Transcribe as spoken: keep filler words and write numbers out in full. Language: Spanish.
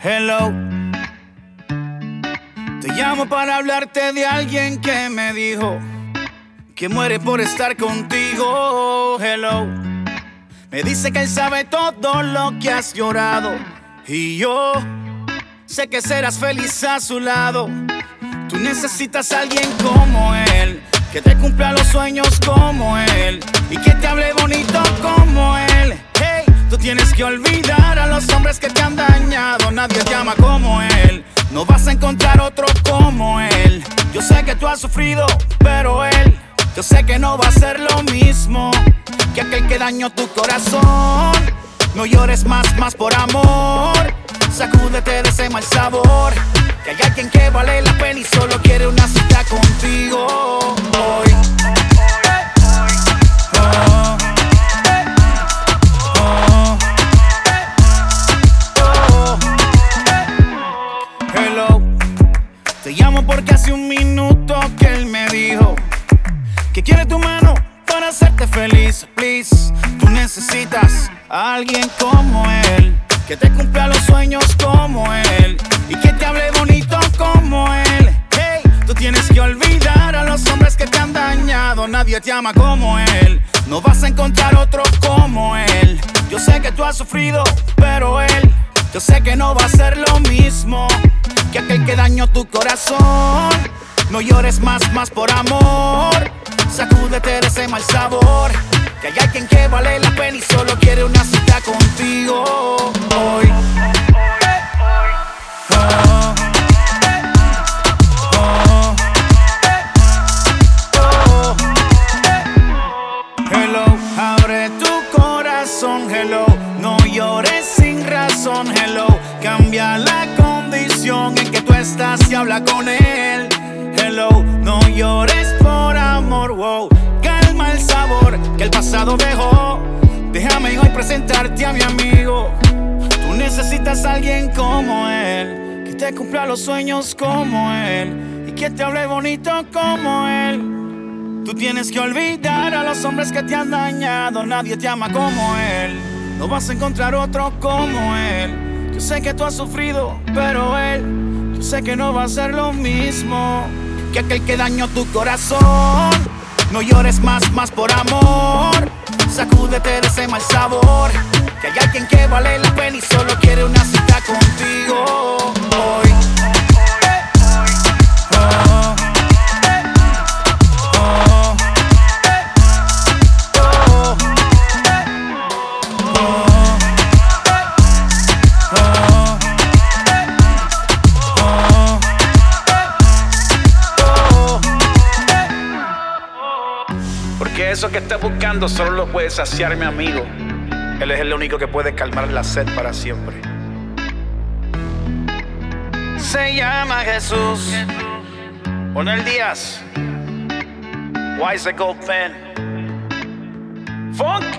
Hello, te llamo para hablarte de alguien que me dijo que muere por estar contigo. Hello, me dice que él sabe todo lo que has llorado y yo sé que serás feliz a su lado. Tú necesitas a alguien como él, que te cumpla los sueños como él y que te hable bonito como él. Hey, tú tienes que olvidar a los hombres que te han dañado. Nadie te ama como él, no vas a encontrar otro como él. Yo sé que tú has sufrido, pero él, yo sé que no va a ser lo mismo que aquel que dañó tu corazón. No llores más, más por amor. Sacúdete de ese mal sabor, que hay alguien que vale la pena y solo quiere una cita contigo hoy. Oh, oh, oh. Hello, te llamo porque hace un minuto que él me dijo que quiere tu mano para hacerte feliz. Please, tú necesitas a alguien como él, que te cumpla los sueños como él y que te hable bonito como él. Hey, tú tienes que olvidar a los hombres que te han dañado. Nadie te ama como él, no vas a encontrar otro como él. Yo sé que tú has sufrido, pero él, yo sé que no va a ser lo mismo que aquel que dañó tu corazón. No llores más, más por amor. Sacúdete de ese mal sabor, que hay alguien que vale la pena y solo quiere una cita contigo hoy. Oh, oh, oh. Hello, abre tu corazón. Hello, no llores sin razón. Hello, cambia la condición en que tú estás y habla con él. Hello, no llores por amor. Wow, calma el sabor que el pasado dejó. Déjame hoy presentarte a mi amigo. Tú necesitas a alguien como él, que te cumpla los sueños como él y que te hable bonito como él. Tú tienes que olvidar a los hombres que te han dañado. Nadie te ama como él, no vas a encontrar otro como él. Yo sé que tú has sufrido, pero él, yo sé que no va a ser lo mismo que aquel que dañó tu corazón. No llores más, más por amor. Sacúdete de ese mal sabor, que hay alguien que vale la pena y solo quiere una cita contigo hoy. Oh, oh, oh, oh, oh, oh. Porque eso que estás buscando solo lo puede saciar mi amigo. Él es el único que puede calmar la sed para siempre. Se llama Jesús. Onel Díaz, Wise Gold Fan, Funk.